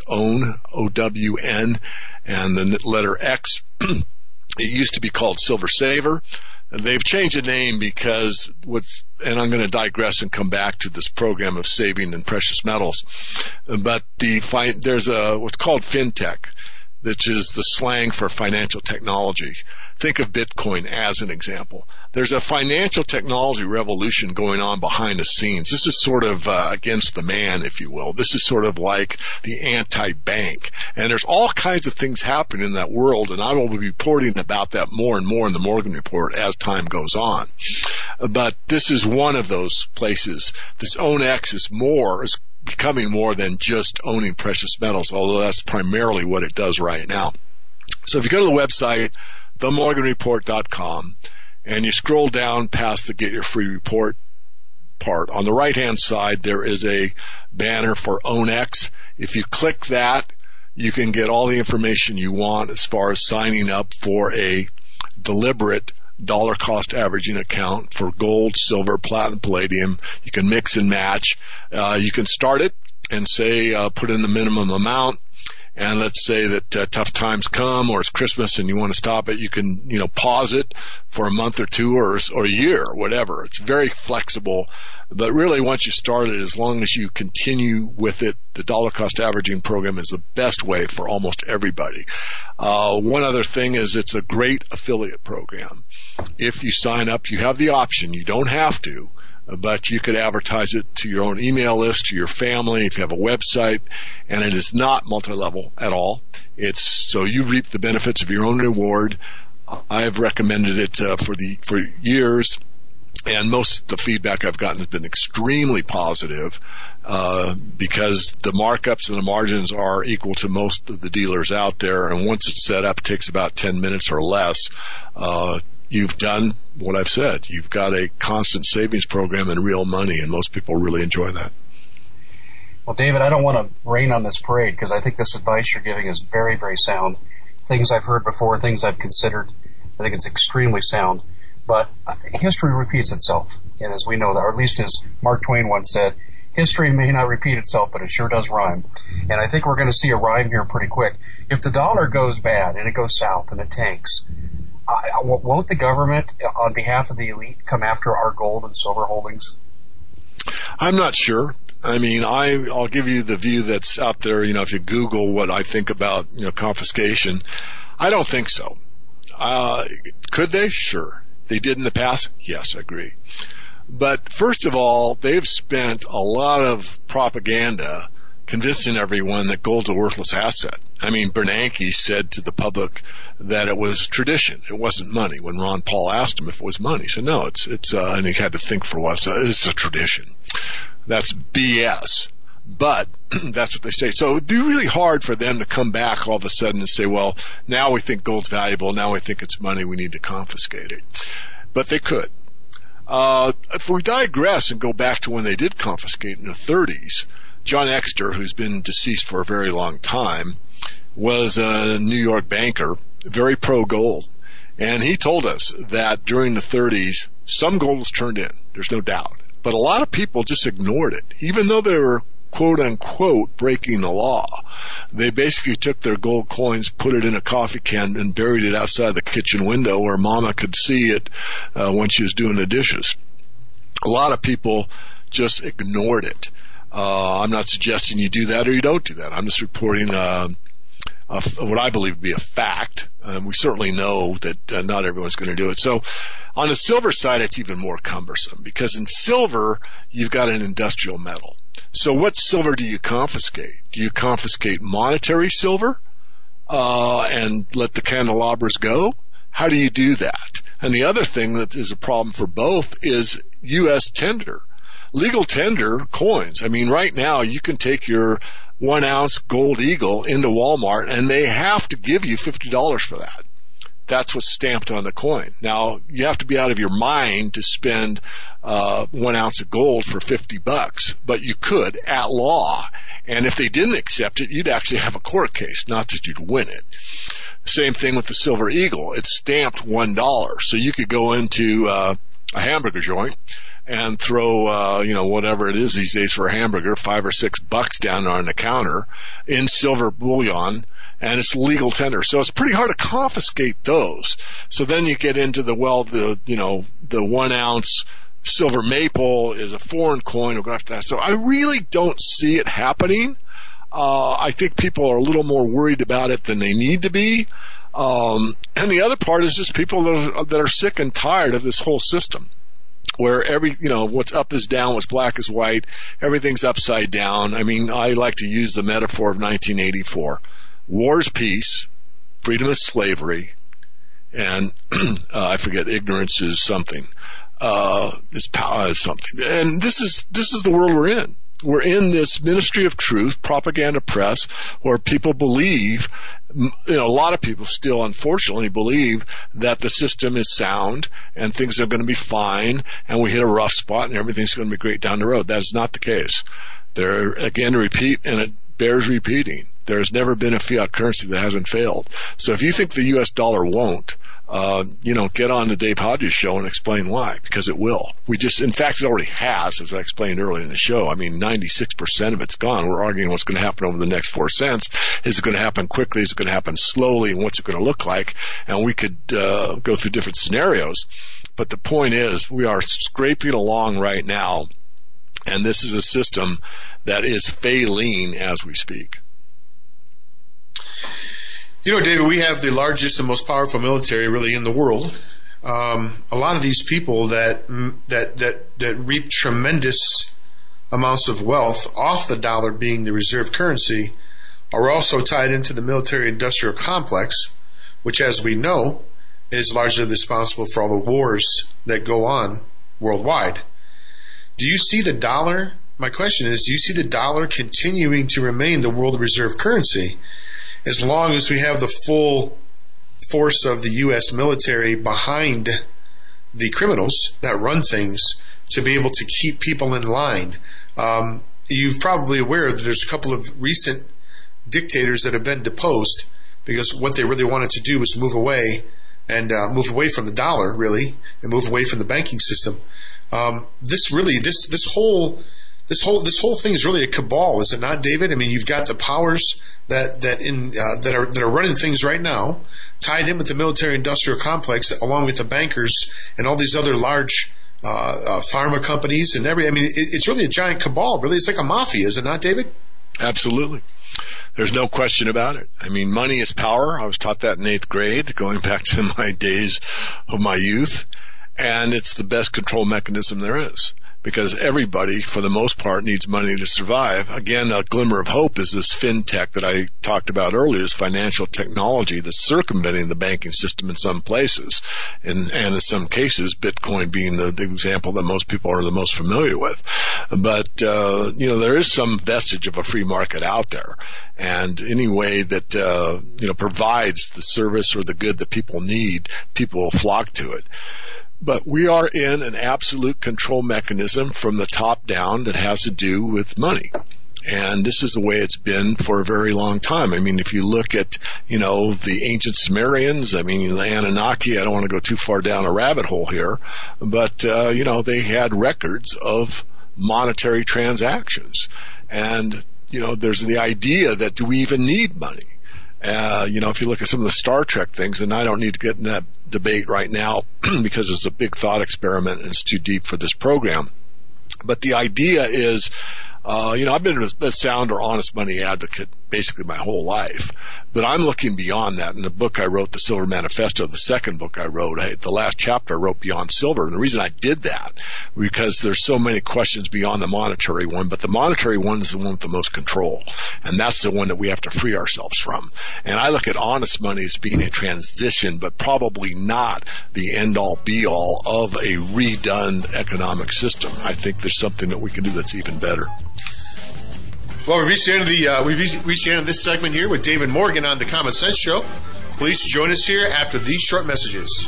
OWN, and the letter X. It used to be called Silver Saver. They've changed the name because and I'm going to digress and come back to this program of saving in precious metals. But there's what's called fintech, which is the slang for financial technology. Think of Bitcoin as an example. There's a financial technology revolution going on behind the scenes. This is sort of against the man, if you will. This is sort of like the anti-bank. And there's all kinds of things happening in that world, and I will be reporting about that more and more in the Morgan Report as time goes on. But this is one of those places. This OwnX is becoming more than just owning precious metals, although that's primarily what it does right now. So if you go to the website, themorganreport.com, and you scroll down past the Get Your Free Report part, on the right-hand side, there is a banner for OwnX. If you click that, you can get all the information you want as far as signing up for a deliberate dollar cost averaging account for gold, silver, platinum, palladium. You can mix and match. You can start it and say, put in the minimum amount. And let's say that tough times come, or it's Christmas and you want to stop it, you can, pause it for a month or two or a year or whatever. It's very flexible. But really, once you start it, as long as you continue with it, the dollar cost averaging program is the best way for almost everybody. One other thing is it's a great affiliate program. If you sign up, you have the option. You don't have to, but you could advertise it to your own email list, to your family, if you have a website, and it is not multi-level at all. It's so you reap the benefits of your own reward. I've recommended it for years, and most of the feedback I've gotten has been extremely positive because the markups and the margins are equal to most of the dealers out there, and once it's set up, it takes about 10 minutes or less. You've done what I've said. You've got a constant savings program and real money, and most people really enjoy that. Well, David, I don't want to rain on this parade because I think this advice you're giving is very, very sound. Things I've heard before, things I've considered. I think it's extremely sound. But history repeats itself. And as we know, or at least as Mark Twain once said, history may not repeat itself, but it sure does rhyme. And I think we're going to see a rhyme here pretty quick. If the dollar goes bad and it goes south and it tanks, won't the government, on behalf of the elite, come after our gold and silver holdings? I'm not sure. I mean, I'll give you the view that's out there. If you Google what I think about, confiscation, I don't think so. Could they? Sure. They did in the past? Yes, I agree. But first of all, they've spent a lot of propaganda convincing everyone that gold's a worthless asset. I mean, Bernanke said to the public that it was tradition. It wasn't money. When Ron Paul asked him if it was money, he said, no, it's and he had to think for a while. So it's a tradition. That's BS. But that's what they say. So it would be really hard for them to come back all of a sudden and say, well, now we think gold's valuable. Now we think it's money. We need to confiscate it. But they could. If we digress and go back to when they did confiscate in the 30s, John Exter, who's been deceased for a very long time, was a New York banker, very pro-gold. And he told us that during the 30s, some gold was turned in. There's no doubt. But a lot of people just ignored it. Even though they were, quote-unquote, breaking the law, they basically took their gold coins, put it in a coffee can, and buried it outside the kitchen window where Mama could see it when she was doing the dishes. A lot of people just ignored it. I'm not suggesting you do that or you don't do that. I'm just reporting what I believe to be a fact. We certainly know that not everyone's going to do it. So on the silver side, it's even more cumbersome because in silver, you've got an industrial metal. So what silver do you confiscate? Do you confiscate monetary silver and let the candelabras go? How do you do that? And the other thing that is a problem for both is U.S. tender. Legal tender coins. I mean, right now you can take your 1 ounce gold eagle into Walmart and they have to give you $50 for that. That's what's stamped on the coin. Now, you have to be out of your mind to spend 1 ounce of gold for $50, but you could at law. And if they didn't accept it, you'd actually have a court case, not that you'd win it. Same thing with the silver eagle. It's stamped $1. So you could go into a hamburger joint and throw, whatever it is these days for a hamburger, $5 or $6 down on the counter in silver bullion, and it's legal tender. So it's pretty hard to confiscate those. So then you get into the 1 ounce silver maple is a foreign coin. So I really don't see it happening. I think people are a little more worried about it than they need to be. And the other part is just people that are sick and tired of this whole system, where what's up is down, what's black is white, everything's upside down. I mean, I like to use the metaphor of 1984. War's peace, freedom is slavery, and I forget, ignorance is something. is something. And this is the world we're in. We're in this ministry of truth, propaganda press, where people believe, a lot of people still unfortunately believe that the system is sound and things are going to be fine and we hit a rough spot and everything's going to be great down the road. That is not the case. There, again, repeat, and it bears repeating. There has never been a fiat currency that hasn't failed. So if you think the U.S. dollar won't, get on the Dave Hodges show and explain why, because it will. In fact, it already has, as I explained earlier in the show. I mean, 96% of it's gone. We're arguing what's going to happen over the next 4 cents. Is it going to happen quickly? Is it going to happen slowly? And what's it going to look like? And we could go through different scenarios. But the point is, we are scraping along right now, and this is a system that is failing as we speak. David, we have the largest and most powerful military really in the world. A lot of these people that reap tremendous amounts of wealth off the dollar being the reserve currency are also tied into the military-industrial complex, which, as we know, is largely responsible for all the wars that go on worldwide. Do you see the dollar? My question is, do you see the dollar continuing to remain the world reserve currency as long as we have the full force of the U.S. military behind the criminals that run things to be able to keep people in line? You're probably aware that there's a couple of recent dictators that have been deposed because what they really wanted to do was move away from the dollar, really, and move away from the banking system. This whole thing is really a cabal, is it not, David? I mean, you've got the powers that are running things right now, tied in with the military-industrial complex, along with the bankers and all these other large pharma companies and it's really a giant cabal. Really, it's like a mafia, is it not, David? Absolutely. There's no question about it. I mean, money is power. I was taught that in 8th grade, going back to my days of my youth, and it's the best control mechanism there is. Because everybody, for the most part, needs money to survive. Again, a glimmer of hope is this fintech that I talked about earlier, this financial technology that's circumventing the banking system in some places, and in some cases, Bitcoin being the example that most people are the most familiar with. But there is some vestige of a free market out there, and any way that provides the service or the good that people need, people will flock to it. But we are in an absolute control mechanism from the top down that has to do with money. And this is the way it's been for a very long time. I mean, if you look at, the ancient Sumerians, the Anunnaki, I don't want to go too far down a rabbit hole here, but, they had records of monetary transactions. And, there's the idea that do we even need money? If you look at some of the Star Trek things, and I don't need to get in that debate right now because it's a big thought experiment and it's too deep for this program. But the idea is, I've been a sound or honest money advocate basically my whole life. But I'm looking beyond that. In the book I wrote, The Silver Manifesto, the second book I wrote, the last chapter I wrote Beyond Silver. And the reason I did that, because there's so many questions beyond the monetary one, but the monetary one is the one with the most control. And that's the one that we have to free ourselves from. And I look at honest money as being a transition, but probably not the end-all, be-all of a redone economic system. I think there's something that we can do that's even better. Well, we've reached the end of this segment here with David Morgan on the Common Sense Show. Please join us here after these short messages.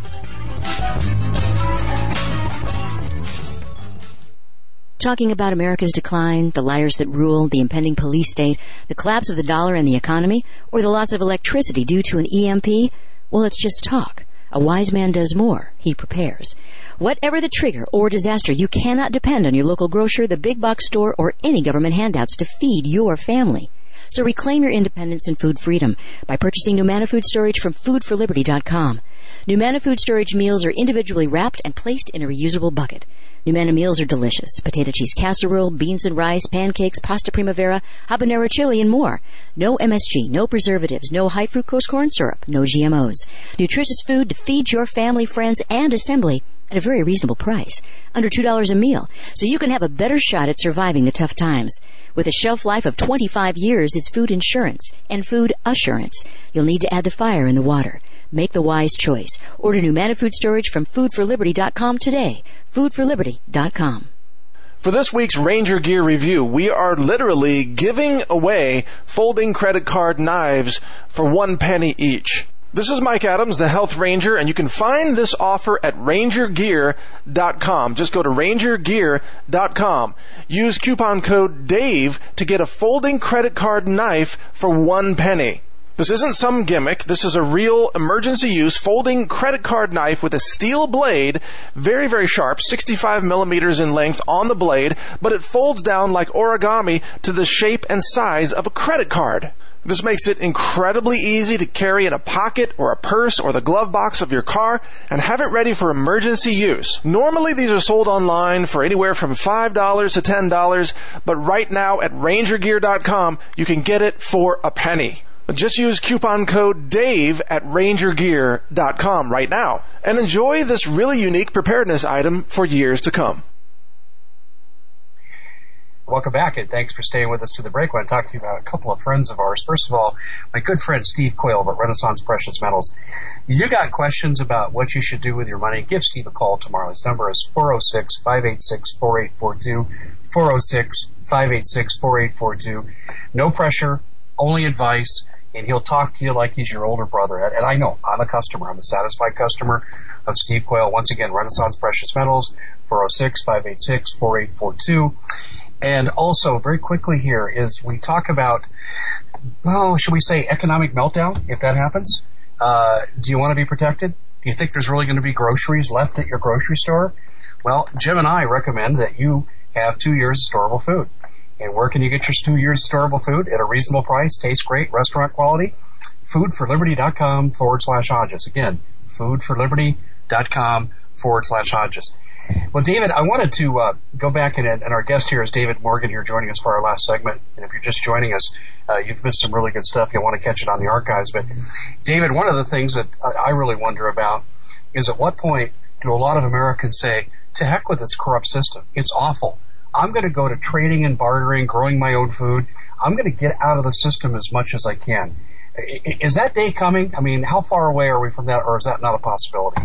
Talking about America's decline, the liars that rule, the impending police state, the collapse of the dollar and the economy, or the loss of electricity due to an EMP? Well, it's just talk. A wise man does more. He prepares. Whatever the trigger or disaster, you cannot depend on your local grocer, the big box store, or any government handouts to feed your family. So reclaim your independence and food freedom by purchasing Numanna Food Storage from foodforliberty.com. Numanna Food Storage meals are individually wrapped and placed in a reusable bucket. Numanna meals are delicious. Potato cheese casserole, beans and rice, pancakes, pasta primavera, habanero chili, and more. No MSG, no preservatives, no high fructose corn syrup, no GMOs. Nutritious food to feed your family, friends, and assembly at a very reasonable price, under $2 a meal, so you can have a better shot at surviving the tough times. With a shelf life of 25 years, it's food insurance and food assurance. You'll need to add the fire in the water. Make the wise choice. Order Numanna Food Storage from foodforliberty.com today. foodforliberty.com. For this week's Ranger Gear review, we are literally giving away folding credit card knives for 1 penny each. This is Mike Adams, the Health Ranger, and you can find this offer at rangergear.com. Just go to rangergear.com. Use coupon code DAVE to get a folding credit card knife for 1 penny. This isn't some gimmick. This is a real emergency use folding credit card knife with a steel blade, very, very sharp, 65 millimeters in length on the blade, but it folds down like origami to the shape and size of a credit card. This makes it incredibly easy to carry in a pocket or a purse or the glove box of your car and have it ready for emergency use. Normally these are sold online for anywhere from $5 to $10, but right now at rangergear.com you can get it for a penny. Just use coupon code DAVE at rangergear.com right now and enjoy this really unique preparedness item for years to come. Welcome back, and thanks for staying with us to the break. I want to talk to you about a couple of friends of ours. First of all, my good friend Steve Coyle at Renaissance Precious Metals. You got questions about what you should do with your money? Give Steve a call tomorrow. His number is 406-586-4842, 406-586-4842. No pressure, only advice, and he'll talk to you like he's your older brother. And I know, I'm a customer. I'm a satisfied customer of Steve Coyle. Once again, Renaissance Precious Metals, 406-586-4842. And also, very quickly here, is we talk about, should we say economic meltdown, if that happens? Do you want to be protected? Do you think there's really going to be groceries left at your grocery store? Well, Jim and I recommend that you have 2 years of storable food. And where can you get your 2 years of storable food at a reasonable price, tastes great, restaurant quality? foodforliberty.com/Hodges. Again, foodforliberty.com/Hodges. Well, David, I wanted to go back, and our guest here is David Morgan here joining us for our last segment. And if you're just joining us, you've missed some really good stuff. You'll want to catch it on the archives. But, David, one of the things that I really wonder about is at what point do a lot of Americans say, to heck with this corrupt system. It's awful. I'm going to go to trading and bartering, growing my own food. I'm going to get out of the system as much as I can. Is that day coming? I mean, how far away are we from that, or is that not a possibility?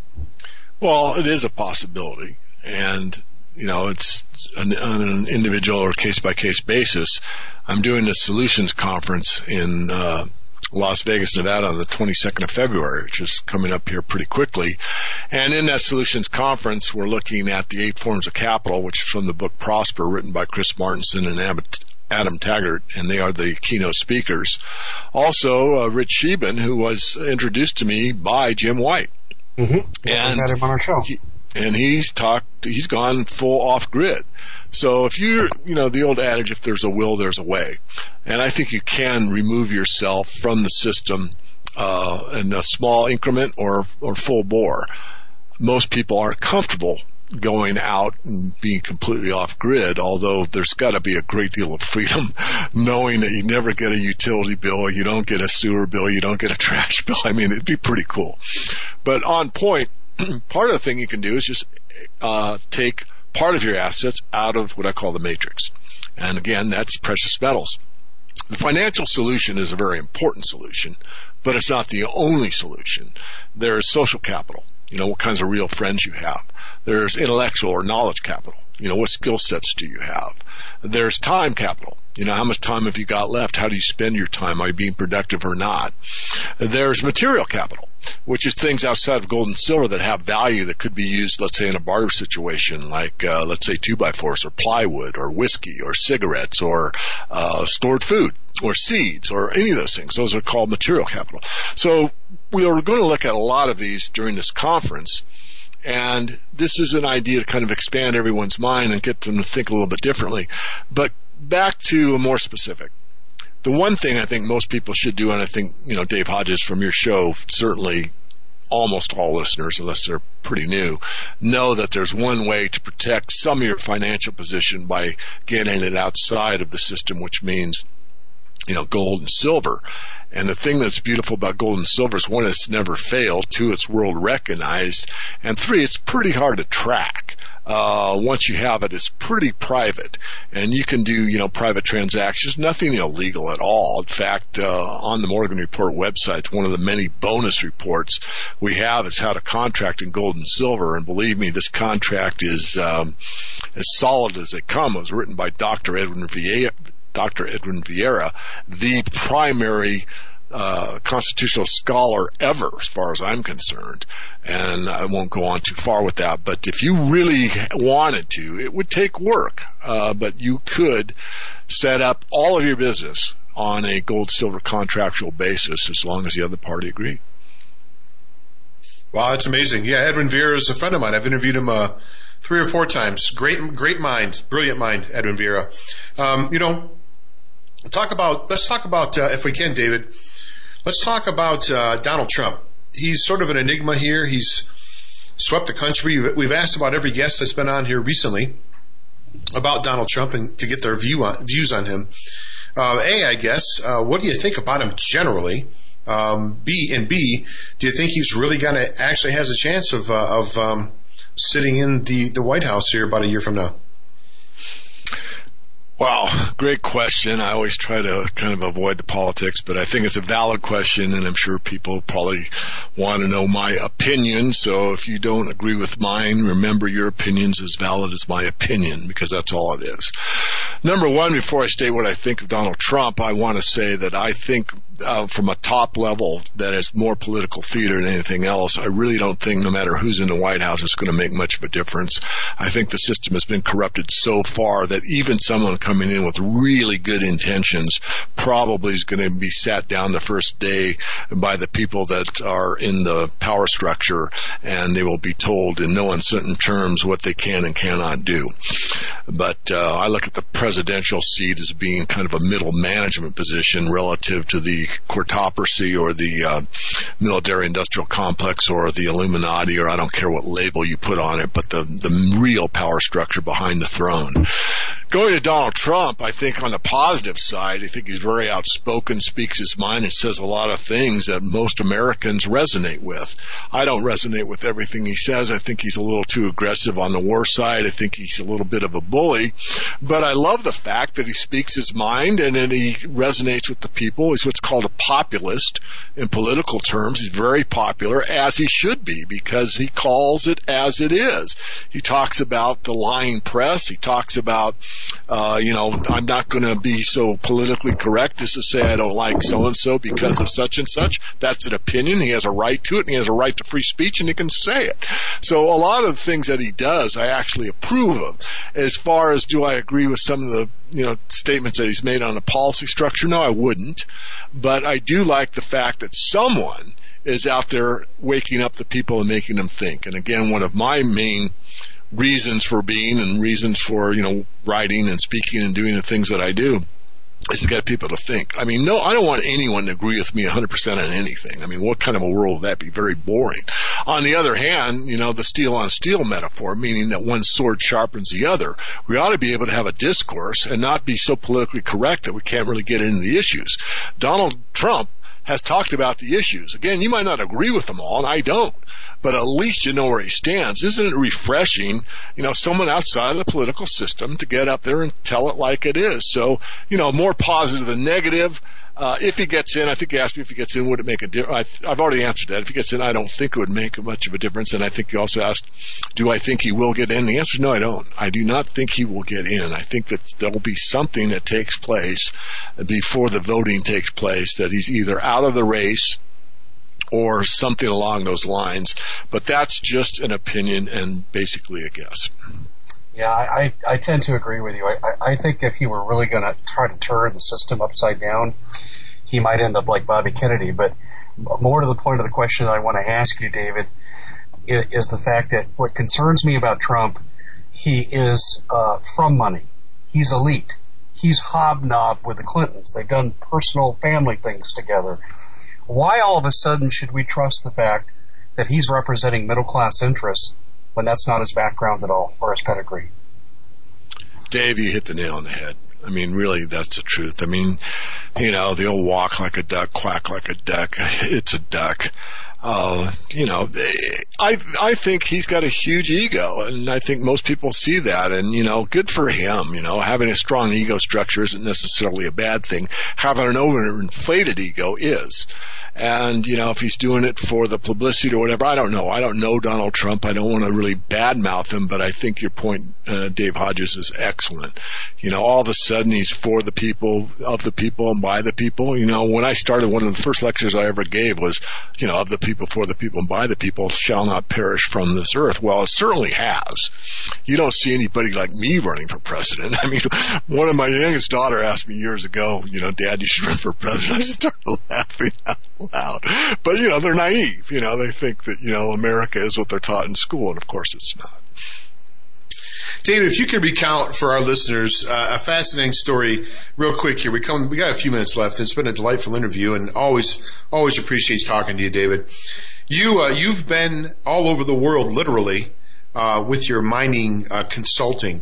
Well, it is a possibility, and it's on an individual or case-by-case basis. I'm doing a solutions conference in Las Vegas, Nevada on the 22nd of February, which is coming up here pretty quickly. And in that solutions conference, we're looking at the 8 forms of capital, which is from the book Prosper, written by Chris Martenson and Adam Taggart, and they are the keynote speakers. Also, Rich Sheben, who was introduced to me by Jim White. Mm-hmm. And had him on our show. He's gone full off grid. So if you're, the old adage, if there's a will, there's a way. And I think you can remove yourself from the system, in a small increment or full bore. Most people aren't comfortable going out and being completely off grid, although there's got to be a great deal of freedom knowing that you never get a utility bill, you don't get a sewer bill, you don't get a trash bill. I mean, it'd be pretty cool. But on point, part of the thing you can do is just take part of your assets out of what I call the matrix. And again, that's precious metals. The financial solution is a very important solution, but it's not the only solution. There's social capital, what kinds of real friends you have. There's intellectual or knowledge capital. What skill sets do you have? There's time capital. How much time have you got left? How do you spend your time? Are you being productive or not? There's material capital, which is things outside of gold and silver that have value that could be used, let's say, in a barter situation, like, let's say, 2x4s or plywood or whiskey or cigarettes or stored food or seeds or any of those things. Those are called material capital. So we are going to look at a lot of these during this conference. And this is an idea to kind of expand everyone's mind and get them to think a little bit differently. But back to a more specific. The one thing I think most people should do, and I think, Dave Hodges from your show, certainly almost all listeners, unless they're pretty new, know that there's one way to protect some of your financial position by getting it outside of the system, which means, gold and silver. And the thing that's beautiful about gold and silver is, 1, it's never failed, 2, it's world recognized, and 3, it's pretty hard to track. once you have it, it's pretty private, and you can do, private transactions, nothing illegal at all. In fact, on the Morgan Report website, one of the many bonus reports we have is how to contract in gold and silver, and believe me, this contract is as solid as it comes. It was written by Dr. Edwin Vieira, the primary constitutional scholar ever, as far as I'm concerned, and I won't go on too far with that, but if you really wanted to, it would take work, but you could set up all of your business on a gold-silver contractual basis as long as the other party agreed. Wow, that's amazing. Yeah, Edwin Vieira is a friend of mine. I've interviewed him 3 or 4 times. Great mind, brilliant mind, Edwin Vieira. Let's talk about, if we can, David, let's talk about Donald Trump. He's sort of an enigma here. He's swept the country. We've asked about every guest that's been on here recently about Donald Trump and to get their views on him. I guess, what do you think about him generally? B, do you think he's really going to actually has a chance of sitting in the White House here about a year from now? Wow, great question. I always try to kind of avoid the politics, but I think it's a valid question, and I'm sure people probably want to know my opinion. So if you don't agree with mine, remember your opinion's as valid as my opinion, because that's all it is. Number one, before I state what I think of Donald Trump, I want to say that I think from a top level that it's more political theater than anything else. I really don't think no matter who's in the White House it's going to make much of a difference. I think the system has been corrupted so far that even someone coming in with really good intentions probably is going to be sat down the first day by the people that are in the power structure, and they will be told in no uncertain terms what they can and cannot do. But I look at the presidential seat as being kind of a middle management position relative to the courtocracy or the military-industrial complex or the Illuminati, or I don't care what label you put on it, but the real power structure behind the throne. Going to Donald Trump, I think on the positive side, I think he's very outspoken, speaks his mind, and says a lot of things that most Americans resonate with. I don't resonate with everything he says. I think he's a little too aggressive on the war side. I think he's a little bit of a bully. But I love the fact that he speaks his mind and then he resonates with the people. He's what's called a populist in political terms. He's very popular, as he should be, because he calls it as it is. He talks about the lying press. He talks about I'm not going to be so politically correct as to say I don't like so-and-so because of such and such. That's an opinion. He has a right to it, and he has a right to free speech, and he can say it. So a lot of the things that he does, I actually approve of. As far as do I agree with some of the statements that he's made on the policy structure, no, I wouldn't. But I do like the fact that someone is out there waking up the people and making them think. And again, one of my main reasons for being and reasons for, writing and speaking and doing the things that I do is to get people to think. I mean, no, I don't want anyone to agree with me 100% on anything. I mean, what kind of a world would that be? Very boring. On the other hand, the steel on steel metaphor, meaning that one sword sharpens the other. We ought to be able to have a discourse and not be so politically correct that we can't really get into the issues. Donald Trump has talked about the issues. Again, you might not agree with them all, and I don't. But at least you know where he stands. Isn't it refreshing, someone outside of the political system to get up there and tell it like it is? So, more positive than negative. If he gets in, I think you asked me if he gets in, would it make a difference? I've already answered that. If he gets in, I don't think it would make much of a difference. And I think you also asked, do I think he will get in? The answer is no, I don't. I do not think he will get in. I think that there will be something that takes place before the voting takes place, that he's either out of the race or something along those lines. But that's just an opinion and basically a guess. Yeah, I tend to agree with you. I think if he were really going to try to turn the system upside down, he might end up like Bobby Kennedy. But more to the point of the question that I want to ask you, David, is the fact that what concerns me about Trump, he is from money. He's elite. He's hobnobbed with the Clintons. They've done personal family things together. Why all of a sudden should we trust the fact that he's representing middle-class interests when that's not his background at all, or his pedigree? Dave, you hit the nail on the head. I mean, really, that's the truth. I mean, the old walk like a duck, quack like a duck. It's a duck. I think he's got a huge ego, and I think most people see that, and, good for him. Having a strong ego structure isn't necessarily a bad thing. Having an overinflated ego is. And, if he's doing it for the publicity or whatever, I don't know. I don't know Donald Trump. I don't want to really badmouth him, but I think your point, Dave Hodges, is excellent. All of a sudden he's for the people, of the people, and by the people. When I started, one of the first lectures I ever gave was, of the people, for the people, and by the people shall not perish from this earth. Well, it certainly has. You don't see anybody like me running for president. I mean, one of my youngest daughter asked me years ago, Dad, you should run for president. I started laughing out loud. But, they're naive. They think that, America is what they're taught in school, and of course it's not. David, if you could recount for our listeners a fascinating story real quick here. We got a few minutes left. It's been a delightful interview, and always appreciate talking to you, David. You've been all over the world, literally, with your mining consulting.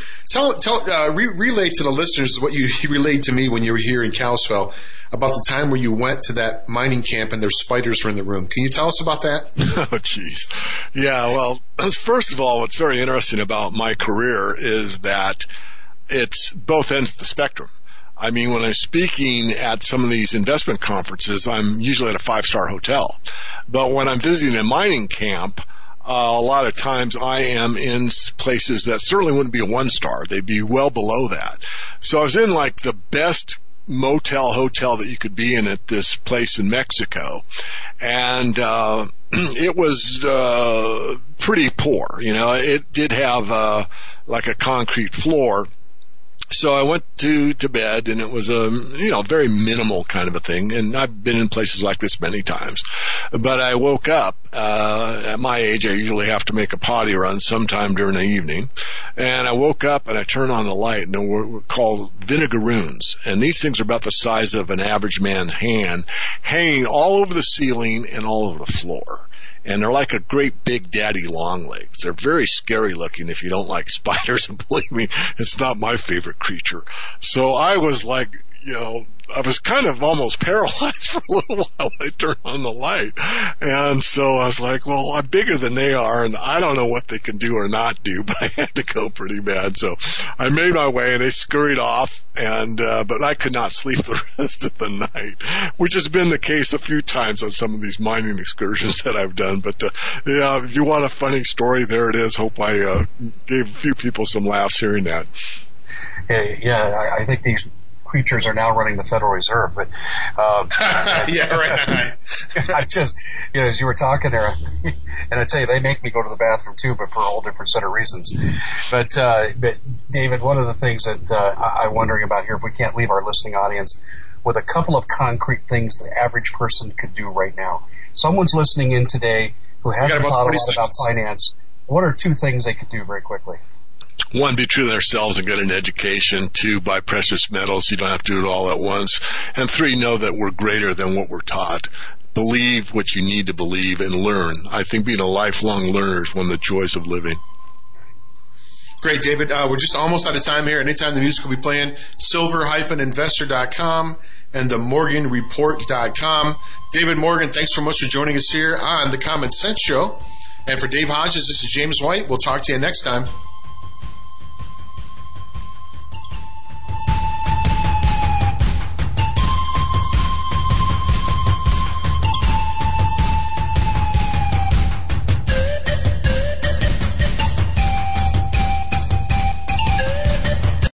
Relay to the listeners what you relayed to me when you were here in Kalispell about the time where you went to that mining camp and their spiders were in the room. Can you tell us about that? Oh, jeez. Yeah, well, first of all, what's very interesting about my career is that it's both ends of the spectrum. I mean, when I'm speaking at some of these investment conferences, I'm usually at a 5-star hotel. But when I'm visiting a mining camp, a lot of times I am in places that certainly wouldn't be a 1-star. They'd be well below that. So I was in like the best hotel that you could be in at this place in Mexico. And it was pretty poor. It did have like a concrete floor. So I went to bed, and it was a very minimal kind of a thing. And I've been in places like this many times. But I woke up, at my age, I usually have to make a potty run sometime during the evening. And I woke up and I turned on the light, and they were called vinegaroons. And these things are about the size of an average man's hand, hanging all over the ceiling and all over the floor. And they're like a great big daddy long legs. They're very scary looking if you don't like spiders. And believe me, it's not my favorite creature. So I was like, I was kind of almost paralyzed for a little while when I turned on the light. And so I was like, well, I'm bigger than they are, and I don't know what they can do or not do, but I had to go pretty bad. So I made my way, and they scurried off, and but I could not sleep the rest of the night, which has been the case a few times on some of these mining excursions that I've done. But yeah, if you want a funny story, there it is. Hope I gave a few people some laughs hearing that. Yeah, I think these creatures are now running the Federal Reserve, but yeah, right. I just, as you were talking there, and I tell you, they make me go to the bathroom too, but for a whole different set of reasons. But David, one of the things that I'm wondering about here, if we can't leave our listening audience with a couple of concrete things the average person could do right now. Someone's listening in today who hasn't thought a lot about finance. What are 2 things they could do very quickly? 1, be true to themselves and get an education. 2, buy precious metals. You don't have to do it all at once. And 3, know that we're greater than what we're taught. Believe what you need to believe and learn. I think being a lifelong learner is one of the joys of living. Great, David. We're just almost out of time here. Anytime the music will be playing, silver-investor.com and themorganreport.com. David Morgan, thanks so much for joining us here on The Common Sense Show. And for Dave Hodges, this is James White. We'll talk to you next time.